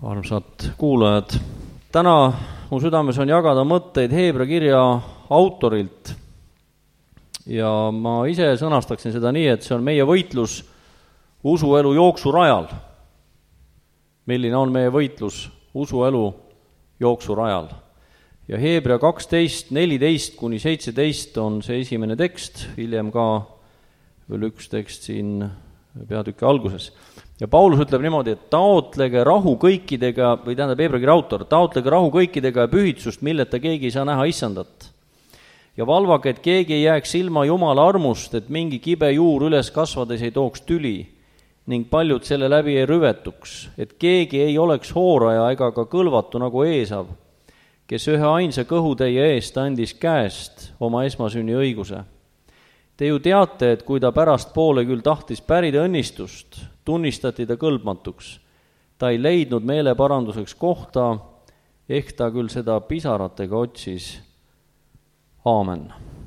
Armsad kuulajad, täna mu südames on jagada mõtteid Heebra kirja autorilt ja ma ise sõnastaksin seda nii, et see on meie võitlus usuelu jooksurajal. Milline on meie võitlus usuelu jooksurajal? Ja Heebra 12, 14-17 on see esimene tekst, hiljem ka veel üks tekst siin peatüki alguses. Ja Paulus ütleb niimoodi, et taotlege rahu kõikidega, või tähendab Heebra kirja autor, taotlege rahu kõikidega ja pühitsust, milleta keegi ei saa näha issandat. Ja valvake, et keegi ei jääks ilma Jumala armust, et mingi kibe juur üles kasvades ei tooks tüli ning paljud selle läbi ei rüvetuks, et keegi ei oleks hooraja ega ka kõlvatu nagu Eesav, kes ühe ainsa kõhutäie eest andis käest oma esmasünni õiguse. Te ju teate, et kui ta pärast poole küll tahtis pärida õnnistust, tunnistati ta kõlbmatuks. Ta ei leidnud meeleparanduseks kohta, ehk ta küll seda pisaratega otsis. Aamen.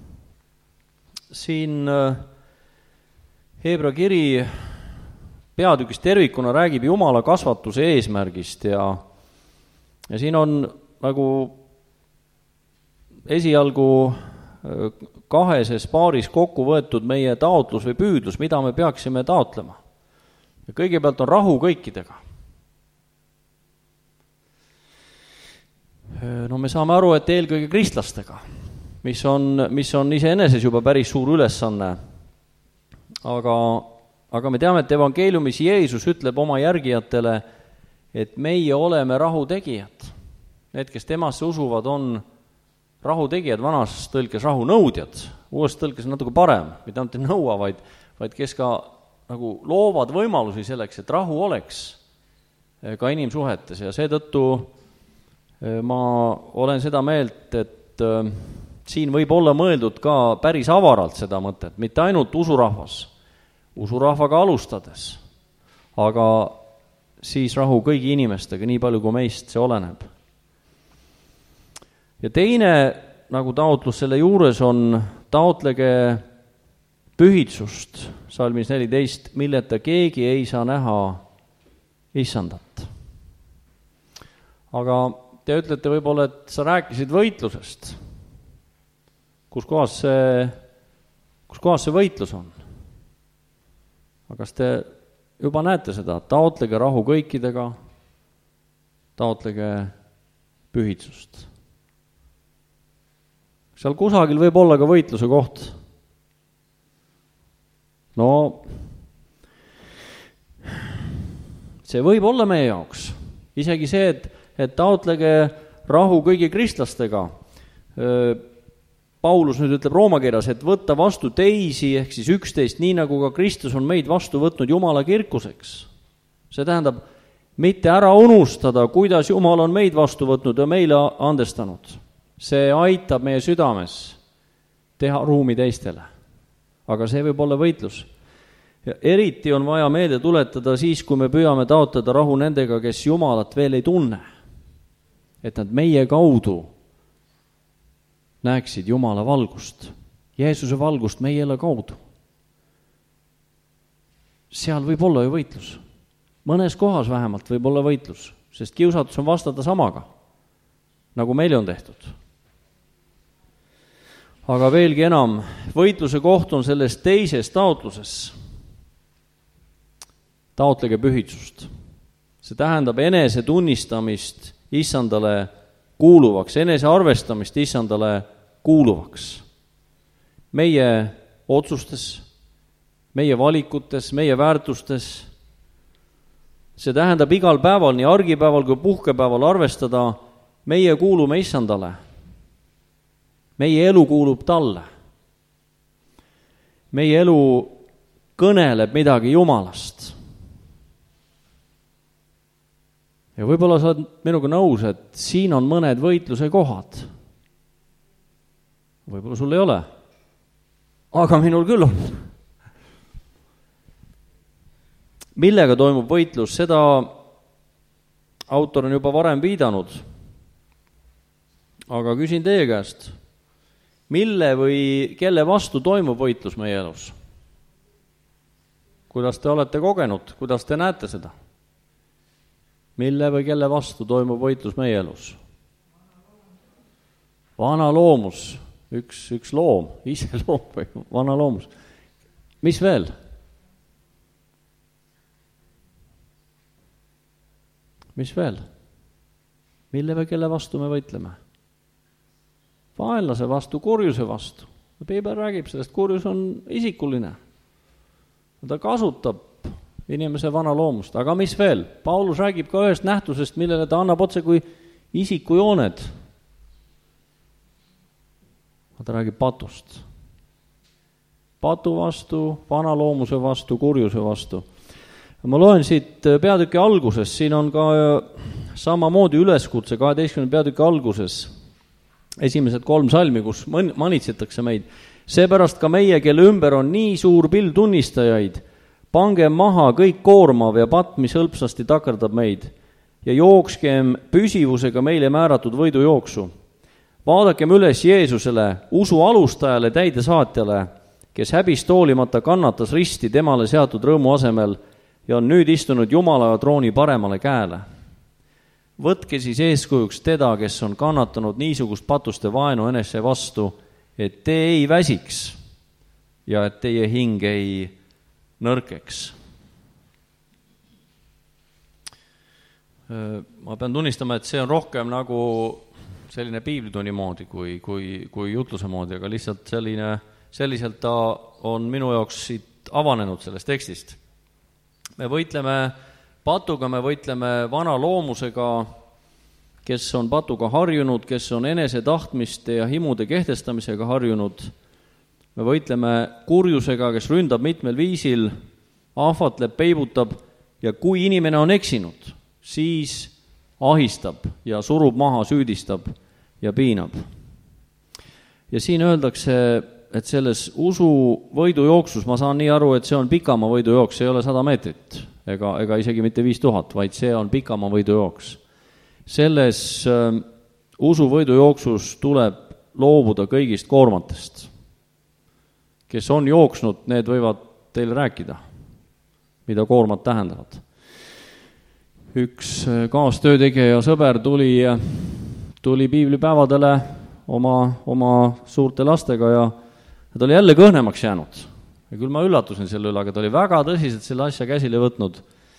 Siin Heebra kiri peatükis tervikuna räägib Jumala kasvatuse eesmärgist ja siin on nagu esialgu kaheses paaris kokku võetud meie taotlus või püüdlus, mida me peaksime taotlema. Ja kõigepealt on rahu kõikidega. No me saame aru, et eelkõige kristlastega, mis on iseeneses juba päris suur ülesanne. Aga me teame, et evangeeliumis Jeesus ütleb oma järgijatele, et meie oleme rahutegijad. Need, kes temasse usuvad, on rahutegijad, vanas tõlkes rahunõudjad, uues tõlkes natuke parem, mitte ainult ei nõua, vaid kes ka nagu loovad võimalusi selleks, et rahu oleks ka inimsuhetes ja seetõttu ma olen seda meelt, et siin võib olla mõeldud ka päris avaralt seda mõtet, mitte ainult usurahvaga alustades, aga siis rahu kõigi inimestega, nii palju kui meist see oleneb. Ja teine nagu taotlus selle juures on taotlege pühitsust, salmis 14, milleta keegi ei saa näha issandat. Aga te ütlete võib-olla, et sa rääkisid võitlusest. Kus kohas see võitlus on? Aga kas te juba näete seda? Taotlege rahu kõikidega, taotlege pühitsust. Seal kusagil võib olla ka võitluse koht. No, see võib olla meie jaoks. Isegi see, et taotlege rahu kõigi kristlastega. Paulus nüüd ütleb Roomakirjas, et võtta vastu teisi, ehk siis 11, nii nagu ka Kristus on meid vastu võtnud Jumala kirkuseks. See tähendab, mitte ära unustada, kuidas Jumal on meid vastu võtnud ja meile andestanud. See aitab meie südames teha ruumi teistele. Aga see võib olla võitlus. Ja eriti on vaja meelde tuletada siis, kui me püüame taotleda rahu nendega, kes Jumalat veel ei tunne. Et nad meie kaudu näeksid Jumala valgust, Jeesuse valgust meie elu kaudu. Seal võib olla ju võitlus. Mõnes kohas vähemalt võib olla võitlus, sest kiusatus on vastata samaga, nagu meile on tehtud. Aga veelgi enam, võitluse koht on selles teises taotluses. Taotlege pühitsust. See tähendab enese tunnistamist issandale kuuluvaks, enese arvestamist issandale kuuluvaks. Meie otsustes, meie valikutes, meie väärtustes. See tähendab igal päeval, nii argipäeval kui puhkepäeval arvestada, meie kuulume issandale. Meie elu kuulub talle. Meie elu kõneleb midagi Jumalast. Ja võib-olla sa oled minuga nõus, et siin on mõned võitluse kohad. Võib-olla sul ei ole. Aga minul küll on. Millega toimub võitlus, seda autor on juba varem viidanud. Aga küsin teie käest, mille või kelle vastu toimub võitlus meie elus? Kuidas te olete kogenud, kuidas te näete seda? Mille või kelle vastu toimub võitlus meie elus? Vana loomus, üks loom, ise loom või vana loomus. Mis veel? Mis veel? Mille või kelle vastu me võitleme? Vaenlase vastu, kurjuse vastu. Piibel räägib sellest, kurjus on isikuline. Ta kasutab inimese vana loomust. Aga mis veel? Paulus räägib ka ühest nähtusest, millele ta annab otse kui isikujooned. Ta räägib patust. Patu vastu, vana loomuse vastu, kurjuse vastu. Ma loen siit peatüki alguses, siin on ka samamoodi üleskutse 12. peatüki alguses, esimesed 3 salmi, kus manitsetakse meid. Seepärast ka meie, kelle ümber on nii suur pild tunnistajaid, pange maha kõik koormav ja patt, mis hõlpsasti takerdab meid, ja jookskem püsivusega meile määratud võidujooksu. Vaadakem üles Jeesusele, usu alustajale, täidesaatjale, kes häbist hoolimata kannatas risti temale seatud rõõmu asemel ja on nüüd istunud Jumala trooni paremale käele. Võtke siis eeskujuks teda, kes on kannatanud niisugust patuste vaenu enese vastu, et te ei väsiks ja et teie hing ei nõrkeks. Ma pean tunnistama, et see on rohkem nagu selline piiblitunni moodi kui jutluse moodi, aga lihtsalt selliselt ta on minu jaoks siit avanenud sellest tekstist. Me võitleme patuga, me võitleme vana loomusega, kes on patuga harjunud, kes on enese tahtmiste ja himude kehtestamisega harjunud. Me võitleme kurjusega, kes ründab mitmel viisil, ahvatleb, peibutab ja kui inimene on eksinud, siis ahistab ja surub maha, süüdistab ja piinab. Ja siin öeldakse, et selles usu võidujooksus, ma saan nii aru, et see on pikamaa võidujooks, see ei ole 100 meetrit ega isegi mitte 5000, vaid see on pikamaa võidujooks. Selles usu võidujooksus tuleb loobuda kõigist koormatest. Kes on jooksnud, need võivad teile rääkida, mida koormad tähendavad. Üks kaastöötegija ja sõber tuli piiblipäevadele oma suurte lastega ja ta oli jälle kõhnemaks jäänud. Ja küll ma üllatusin selle üle, aga ta oli väga tõsiselt selle asja käsile võtnud.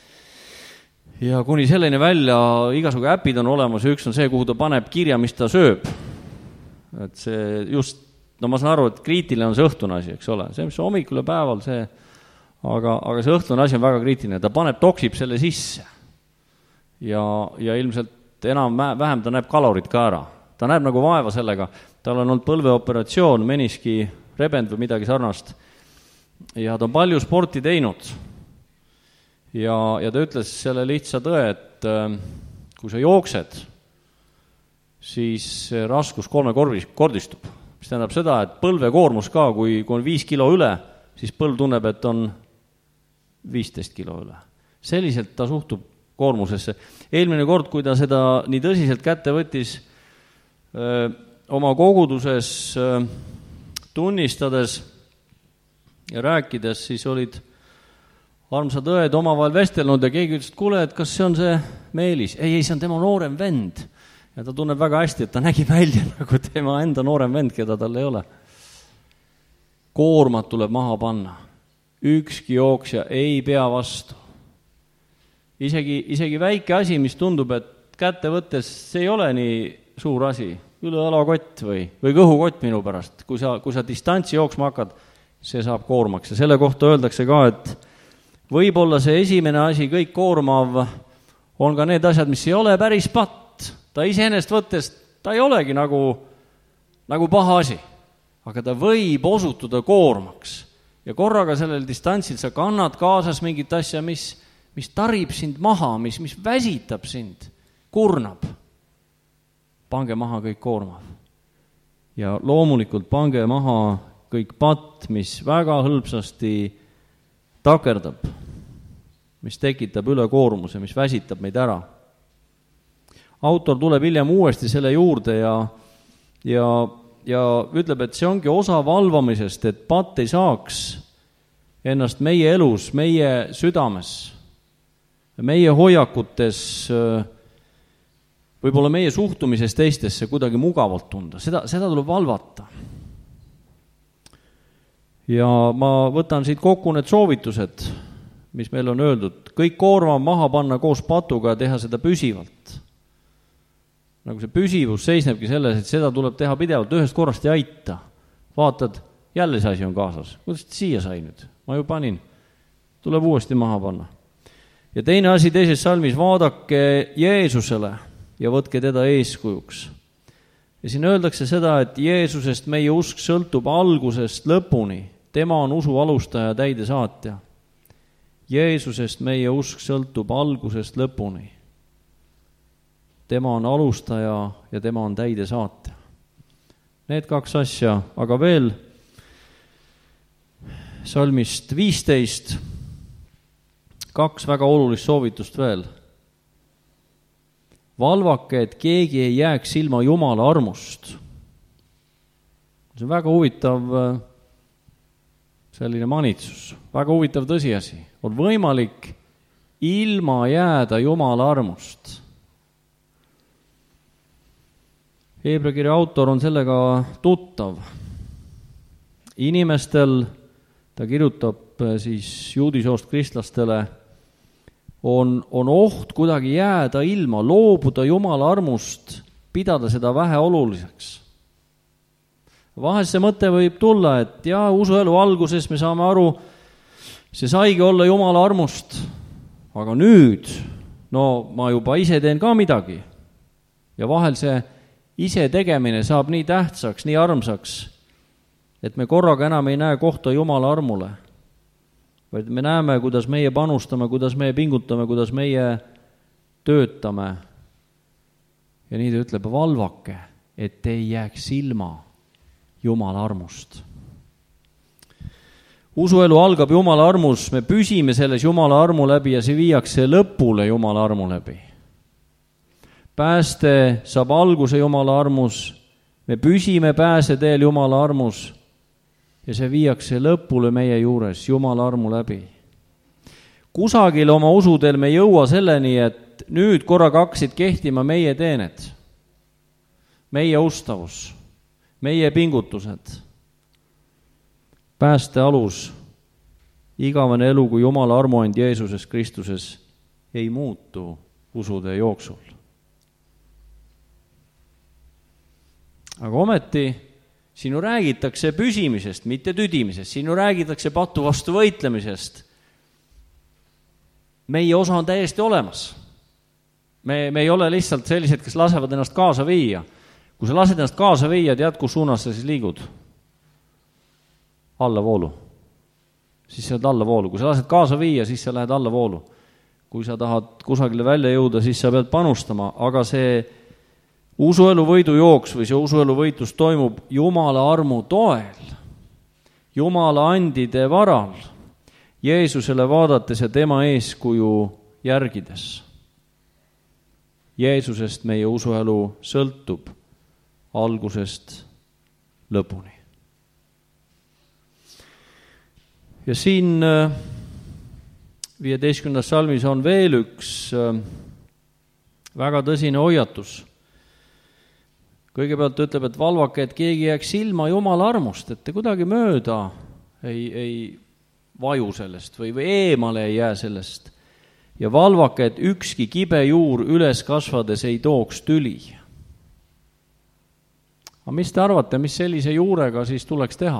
Ja kuni selleni välja igasugu äpid on olemas ja üks on see, kuhu ta paneb kirja, mis ta sööb. Et see just, no ma saan aru, et kriitiline on see õhtune asi, eks ole. See, mis on hommikul ja päeval, see, aga see õhtune asi on väga kriitiline. Ta toksib selle sisse. Ja ilmselt enam-vähem ta näeb kalorid ka ära. Ta näeb nagu vaeva sellega. Tal on olnud põlveoperatsioon, meniski rebend või midagi sarnast. Ja ta on palju sporti teinud. Ja ta ütles selle lihtsa tõe, et kui sa jooksed, siis raskus 3-kordistub. Mis tähendab seda, et põlvekoormus ka, kui on 5 kilo üle, siis põlv tunneb, et on 15 kilo üle. Selliselt ta suhtub koormusesse. Eelmine kord, kui ta seda nii tõsiselt kätte võttis, oma koguduses tunnistades ja rääkides, siis olid armsad õed omavahel vestelnud ja keegi ütles, et kuule, et kas see on see Meelis? Ei, see on tema noorem vend. Ja ta tunneb väga hästi, et ta nägi välja nagu tema enda noorem vend, keda tal ei ole. Koormat tuleb maha panna. Ükski jooksja ei pea vastu. Isegi väike asi, mis tundub, et kätte võttes see ei ole nii suur asi, ülealakott või kõhukott minu pärast. Kui sa distantsi jooksma hakkad, see saab koormaks. Ja selle kohta öeldakse ka, et võib-olla see esimene asi, kõik koormav, on ka need asjad, mis ei ole päris patt. Ta iseenesest võttes, ta ei olegi nagu paha asi, aga ta võib osutuda koormaks. Ja korraga sellel distantsil sa kannad kaasas mingit asja, mis tarib sind maha, mis väsitab sind, kurnab. Pange maha kõik koormav. Ja loomulikult pange maha kõik patt, mis väga hõlpsasti takerdab, mis tekitab ülekoormuse, mis väsitab meid ära. Autor tuleb hiljem uuesti selle juurde ja ütleb, et see ongi osa valvamisest, et patt ei saaks ennast meie elus, meie südames meie hoiakutes, võib-olla meie suhtumises teistesse kuidagi mugavalt tunda. Seda tuleb valvata. Ja ma võtan siit kokku need soovitused, mis meil on öeldud. Kõik koorma maha panna koos patuga ja teha seda püsivalt. Nagu see püsivus seisnebki selles, et seda tuleb teha pidevalt, ühest korrast ei aita. Vaatad, jälle see asi on kaasas. Kuidas siia sai nüüd? Ma ju panin. Tuleb uuesti maha panna. Ja teine asi teises salmis, vaadake Jeesusele ja võtke teda eeskujuks. Ja siin öeldakse seda, et Jeesusest meie usk sõltub algusest lõpuni. Tema on usu alustaja ja täidesaatja. Jeesusest meie usk sõltub algusest lõpuni. Tema on alustaja ja tema on täidesaatja. Need kaks asja, aga veel salmist 15, kaks väga olulist soovitust veel. Valvake, et keegi ei jääks ilma Jumala armust. See on väga huvitav selline manitsus, väga huvitav tõsiasi. On võimalik ilma jääda Jumala armust. Heebreakirja autor on sellega tuttav. Inimestel, ta kirjutab siis juudisoost kristlastele, on oht kuidagi jääda ilma, loobuda Jumala armust, pidada seda vähe oluliseks. Vahest see mõte võib tulla, et usuelu alguses me saame aru, see saigi olla Jumala armust, aga nüüd, ma juba ise teen ka midagi. Ja vahel see ise tegemine saab nii tähtsaks, nii armsaks, et me korraga enam ei näe kohta Jumala armule, vaid me näeme, kuidas meie panustame, kuidas meie pingutame, kuidas meie töötame. Ja nii ta ütleb, valvake, et ei jääks ilma Jumala armust. Usuelu algab Jumala armus, me püsime selles Jumala armu läbi ja see viiakse lõpule Jumala armu läbi. Pääste saab alguse Jumala armus, me püsime pääseteel Jumala armus ja see viiakse lõpule meie juures Jumala armu läbi. Kusagil oma usudel me jõua selleni, et nüüd korraga hakkasid kehtima meie teened, meie ustavus, meie pingutused. Pääste alus, igavene elu kui Jumala armuand Jeesuses Kristuses ei muutu usude jooksul. Aga ometi sinu räägitakse püsimisest, mitte tüdimisest, sinu räägitakse patu vastu võitlemisest. Meie osa on täiesti olemas. Me ei ole lihtsalt sellised, kes lasevad ennast kaasa viia. Kui sa lased ennast kaasa viia, tead, kus suunas sa siis liigud? Allavoolu. Siis sa oled allavoolu. Kui sa lased kaasa viia, siis sa lähed allavoolu. Kui sa tahad kusagile välja jõuda, siis sa pead panustama, aga see usuelu võidujooks või see usuelu võitlus toimub Jumala armu toel, Jumala andide varal, Jeesusele vaadates ja tema eeskuju järgides. Jeesusest meie usuelu sõltub algusest lõpuni. Ja siin 15. salmis on veel üks väga tõsine hoiatus. Kõigepealt ütleb, et valvake, et keegi jääks ilma Jumala armust, et te kuidagi mööda ei vaju sellest või eemale ei jää sellest. Ja valvake, et ükski kibe juur üles kasvades ei tooks tüli. Aga mis te arvate, mis sellise juurega siis tuleks teha?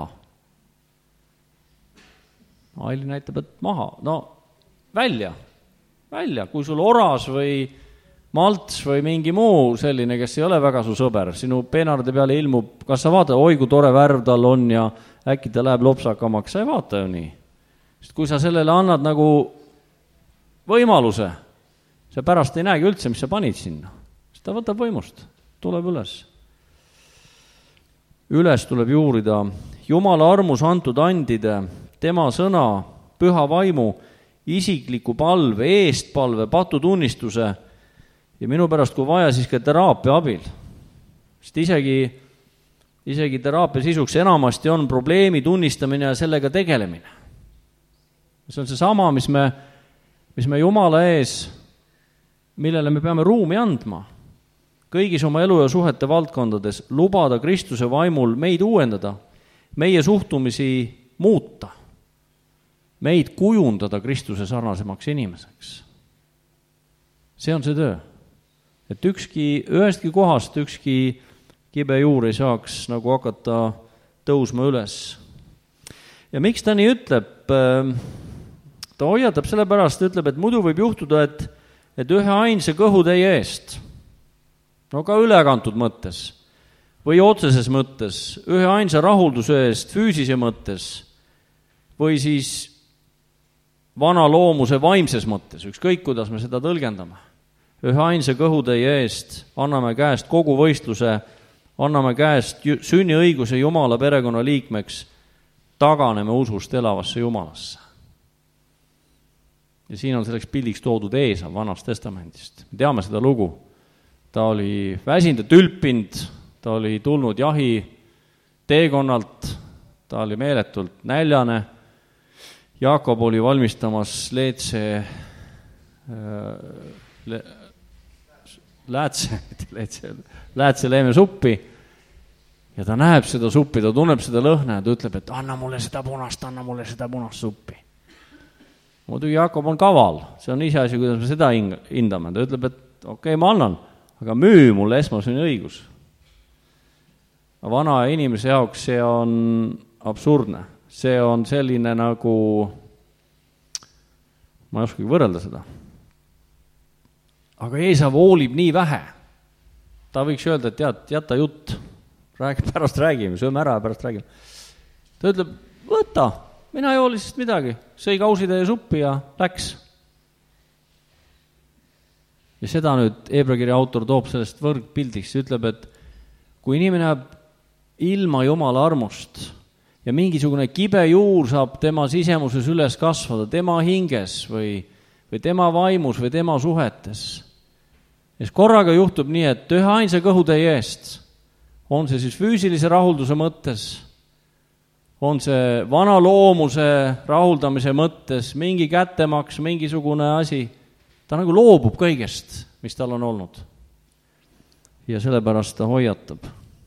Aili näitab, et maha. Välja. Kui sul oras või malts või mingi muu selline, kes ei ole väga su sõber, sinu peenarde peale ilmub, kas sa vaata, oi kui tore värv tal on ja äkki ta läheb lopsakamaks, sa ei vaata ju nii. Sest kui sa sellele annad nagu võimaluse, sa pärast ei näegi üldse, mis sa panid sinna. Sest ta võtab võimust, tuleb üles. Üles tuleb juurida Jumala armus antud andide, tema sõna, püha vaimu, isikliku palve, eestpalve, patutunnistuse ja minu pärast, kui vaja, siis ka teraapia abil. Sest isegi teraapia sisuks enamasti on probleemi tunnistamine ja sellega tegelemine. See on see sama, mis me mis me Jumala ees, millele me peame ruumi andma, kõigis oma elu ja suhete valdkondades, lubada Kristuse vaimul meid uuendada, meie suhtumisi muuta, meid kujundada Kristuse sarnasemaks inimeseks. See on see töö. Et ühestki kohast ükski kibe juur ei saaks nagu hakata tõusma üles. Ja miks ta nii ütleb? Ta hoiatab sellepärast, ütleb, et muidu võib juhtuda, et ühe ainsa kõhutäie eest, no ka ülekantud mõttes või otseses mõttes, ühe ainsa rahulduse eest füüsise mõttes või siis vana loomuse vaimses mõttes, ükskõik kuidas me seda tõlgendame. Ühe ainsa kõhutäie eest anname käest kogu võistluse, anname käest sünniõiguse Jumala perekonna liikmeks, taganeme usust elavasse Jumalasse. Ja siin on selleks pildiks toodud Eesav Vanast Testamendist. Me teame seda lugu. Ta oli väsinud ja tülpinud, ta oli tulnud jahi teekonnalt, ta oli meeletult näljane. Jaakob oli valmistamas läätseleeme suppi ja ta näeb seda suppi, ta tunneb seda lõhna ja ta ütleb, et anna mulle seda punast suppi. Muidugi Jaakob on kaval, see on ise asi, kuidas me seda hindame. Ta ütleb, et okei, ma annan, aga müü mulle esmasünni õigus. Vana inimese jaoks see on absurdne. See on selline nagu, ma ei oskagi võrrelda seda. Aga Eesav hoolib nii vähe. Ta võiks öelda, et jäta jutt, pärast räägime, sööme ära ja pärast räägime. Ta ütleb, võta, mina ei hooli sest midagi, sõi kausitäie suppi ja läks. Ja seda nüüd Hebra-kirja autor toob sellest võrgpildiks, ütleb, et kui inimene jääb ilma Jumala armust ja mingisugune kibe juur saab tema sisemuses üles kasvada, tema hinges või tema vaimus või tema suhetes, siis korraga juhtub nii, et ühe ainsa kõhutäie eest, on see siis füüsilise rahulduse mõttes, on see vana loomuse rahuldamise mõttes, mingi kättemaks, mingisugune asi, ta nagu loobub kõigest, mis tal on olnud. Ja sellepärast ta hoiatab.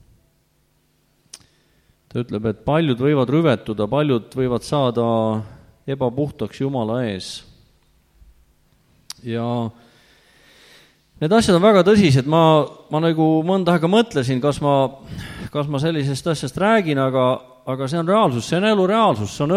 Ta ütleb, et paljud võivad rüvetuda, paljud võivad saada ebapuhtaks Jumala ees. Ja need asjad on väga tõsised, ma nagu mõnda aega mõtlesin, kas ma sellisest asjast räägin, aga see on reaalsus, see on elu reaalsus, see on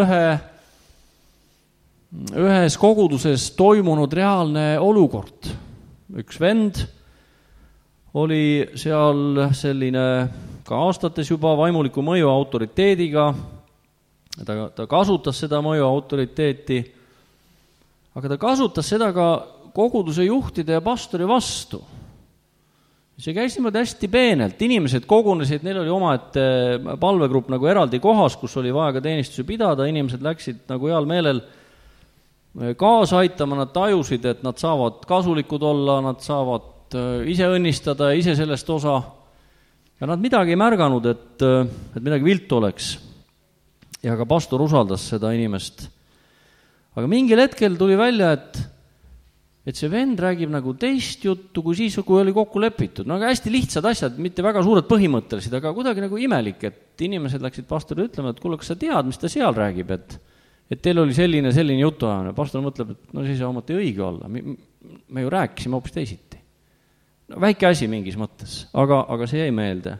ühes koguduses toimunud reaalne olukord. Üks vend oli seal selline ka aastates juba vaimuliku mõju autoriteediga, ta kasutas seda mõju autoriteeti, aga ta kasutas seda ka koguduse juhtide ja pastori vastu. See käis niimoodi hästi peenelt, inimesed kogunesid, neil oli omaette palvegrupp nagu eraldi kohas, kus oli vaja ka teenistusi pidada, inimesed läksid nagu heal meelel kaasa aitama, nad tajusid, et nad saavad kasulikud olla, nad saavad ise õnnistada ja ise sellest osa. Ja nad midagi ei märganud, et midagi viltu oleks. Ja ka pastor usaldas seda inimest. Aga mingil hetkel tuli välja, et see vend räägib nagu teist juttu, kui siis, kui oli kokku lepitud. No aga hästi lihtsad asjad, mitte väga suured põhimõttelised, aga kuidagi nagu imelik, et inimesed läksid pastori ütlema, et kuule, kas sa tead, mis ta seal räägib, et teil oli selline jutu ajamine. Pastor mõtleb, et no siis ei omati õige olla. Me ju rääkisime hoopis teisiti. No, väike asi mingis mõttes, aga see jäi meelde.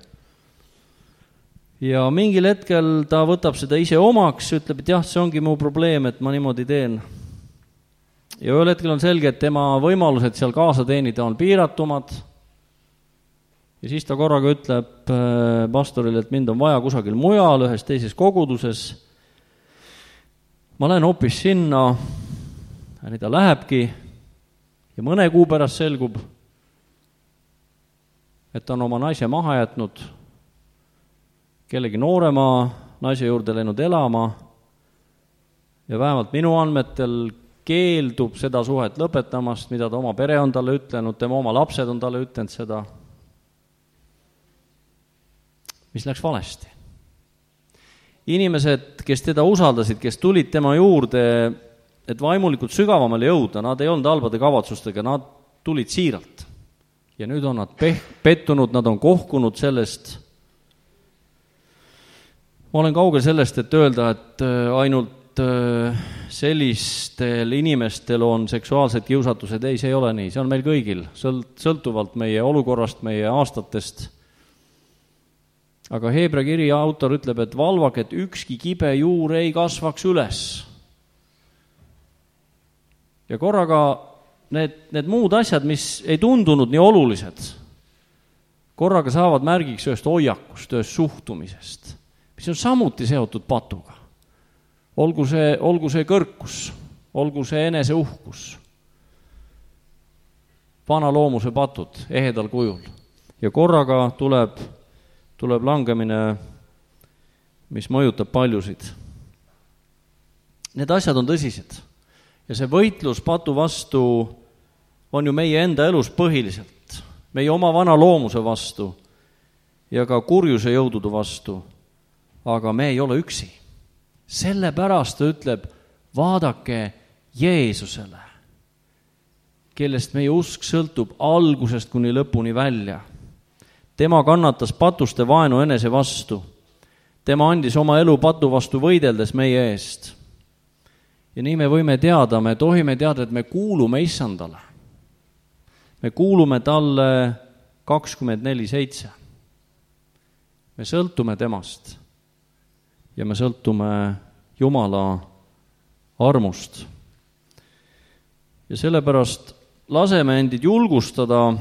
Ja mingil hetkel ta võtab seda ise omaks, ütleb, et jah, see ongi mu probleem, et ma niimoodi teen. Ja ühel hetkel on selge, et tema võimalused seal kaasa teenida on piiratumad. Ja siis ta korraga ütleb pastorile, et mind on vaja kusagil mujal, ühes teises koguduses. Ma lähen hoopis sinna, ja nii ta lähebki, ja mõne kuu pärast selgub, et ta on oma naise maha jätnud, kellegi noorema naise juurde läinud elama ja vähemalt minu andmetel keeldub seda suhet lõpetamast, mida ta oma pere on talle ütlenud, tema oma lapsed on talle ütlenud seda, mis läks valesti. Inimesed, kes teda usaldasid, kes tulid tema juurde et vaimulikult sügavamale jõuda, nad ei olnud halbade kavatsustega, nad tulid siiralt. Ja nüüd on nad pettunud, nad on kohkunud sellest. Ma olen kaugel sellest, et öelda, et ainult sellistel inimestel on seksuaalsed kiusatused. Ei, see ei ole nii, see on meil kõigil, sõltuvalt meie olukorrast, meie aastatest. Aga Heebra kirja autor ütleb, et valvake, et ükski kibe juur ei kasvaks üles. Ja korraga need muud asjad, mis ei tundunud nii olulised, korraga saavad märgiks ühest hoiakust, ühest suhtumisest, mis on samuti seotud patuga. Olgu see kõrkus, olgu see eneseuhkus, vana loomuse patud ehedal kujul. Ja korraga tuleb langemine, mis mõjutab paljusid. Need asjad on tõsised. Ja see võitlus patu vastu on ju meie enda elus põhiliselt, meie oma vana loomuse vastu ja ka kurjuse jõudude vastu, aga me ei ole üksi. Sellepärast ta ütleb, vaadake Jeesusele, kellest meie usk sõltub algusest kuni lõpuni välja. Tema kannatas patuste vaenu enese vastu. Tema andis oma elu patu vastu võideldes meie eest. Ja nii me võime teada, me tohime teada, et me kuulume Issandale. Me kuulume talle 24/7. Me sõltume temast ja me sõltume Jumala armust. Ja sellepärast laseme endid julgustada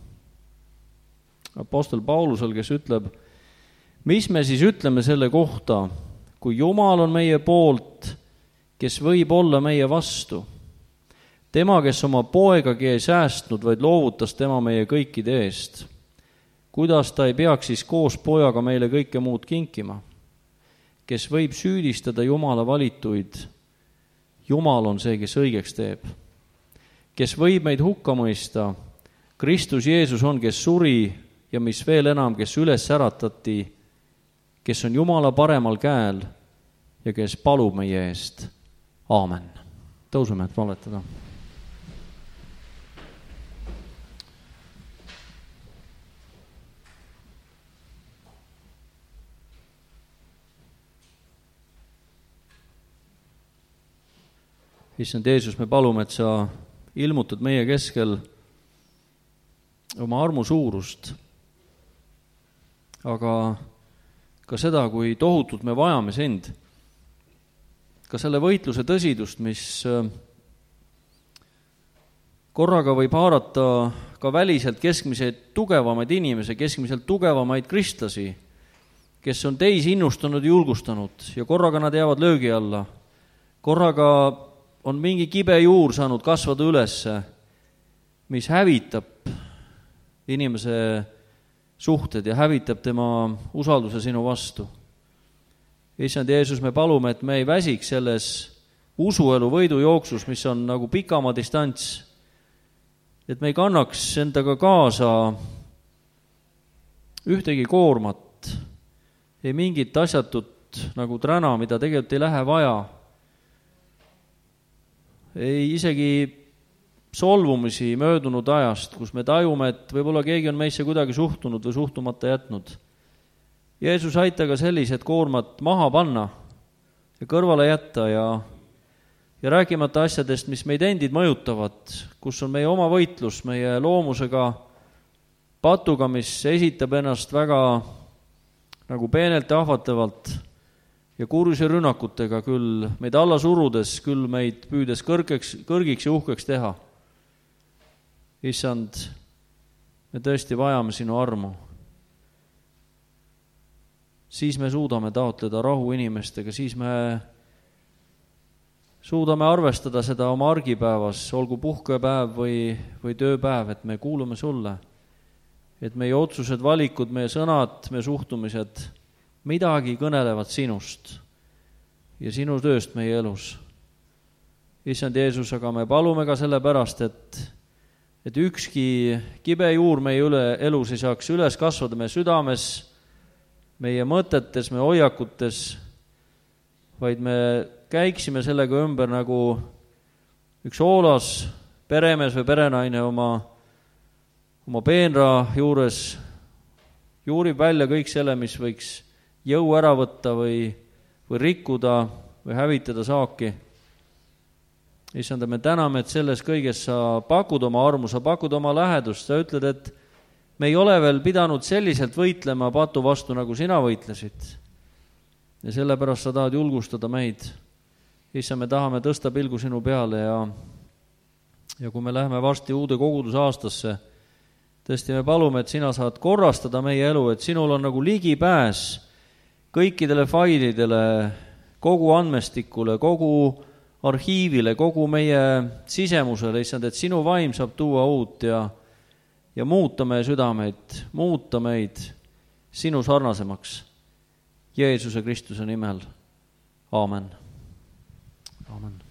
apostel Paulusel, kes ütleb, mis me siis ütleme selle kohta, kui Jumal on meie poolt, kes võib olla meie vastu. Tema, kes oma poegagi ei säästnud, vaid loovutas tema meie kõikide eest. Kuidas ta ei peaks siis koos pojaga meile kõike muud kinkima? Kes võib süüdistada Jumala valituid? Jumal on see, kes õigeks teeb. Kes võib meid hukka mõista? Kristus Jeesus on, kes suri ja mis veel enam, kes üles äratati, kes on Jumala paremal käel ja kes palub meie eest. Aamen. Tõusume, et palvetada. Issand Jeesus, me palume, et sa ilmutad meie keskel oma armu suurust, aga ka seda, kui tohutult me vajame sind, ka selle võitluse tõsidust, mis korraga võib haarata ka väliselt keskmiselt tugevamaid inimesi, keskmiselt tugevamaid kristlasi, kes on teisi innustanud ja julgustanud ja korraga nad jäävad löögi alla. Korraga on mingi kibe juur saanud kasvada ülesse, mis hävitab inimese suhted ja hävitab tema usalduse sinu vastu. Issand Jeesus, me palume, et me ei väsiks selles usuelu võidujooksus, mis on nagu pikama distants, et me ei kannaks endaga kaasa ühtegi koormat, ei mingit asjatut nagu träna, mida tegelikult ei lähe vaja, ei isegi solvumisi möödunud ajast, kus me tajume, et võib-olla keegi on meisse kuidagi suhtunud või suhtumata jätnud. Jeesus, aita ka sellised koormat maha panna ja kõrvale jätta ja rääkimata asjadest, mis meid endid mõjutavad, kus on meie oma võitlus meie loomusega, patuga, mis esitab ennast väga nagu peenelt ja ahvatavalt ja kurjuse rünnakutega küll meid alla surudes, küll meid püüdes kõrgiks ja uhkeks teha. Issand, me tõesti vajame sinu armu. Siis me suudame taotleda rahu inimestega, siis me suudame arvestada seda oma argipäevas, olgu puhkepäev või tööpäev, et me kuulume sulle, et meie otsused, valikud, meie sõnad, meie suhtumised midagi kõnelevad sinust ja sinu tööst meie elus. Issand Jeesus, aga me palume ka selle pärast, et ükski kibe juur meie elus ei saaks üles kasvada meie südames, meie mõtetes, meie hoiakutes, vaid me käiksime sellega ümber nagu üks hoolas peremees või perenaine oma peenra juures juurib välja kõik selle, mis võiks jõu ära võtta või rikkuda või hävitada saaki. Issand, me täname, et selles kõiges sa pakud oma armu, sa pakud oma lähedust, sa ütled, et me ei ole veel pidanud selliselt võitlema patu vastu, nagu sina võitlesid. Ja sellepärast sa tahad julgustada meid. Issand, me tahame tõsta pilgu sinu peale ja kui me läheme varsti uude kogudusaastasse, tõesti me palume, et sina saad korrastada meie elu, et sinul on nagu ligipääs kõikidele failidele, kogu andmestikule, kogu arhiivile, kogu meie sisemusele, issand, et sinu vaim saab tuua uut ja muuta meie südameid, muuta meid sinu sarnasemaks. Jeesuse Kristuse nimel. Aamen. Aamen.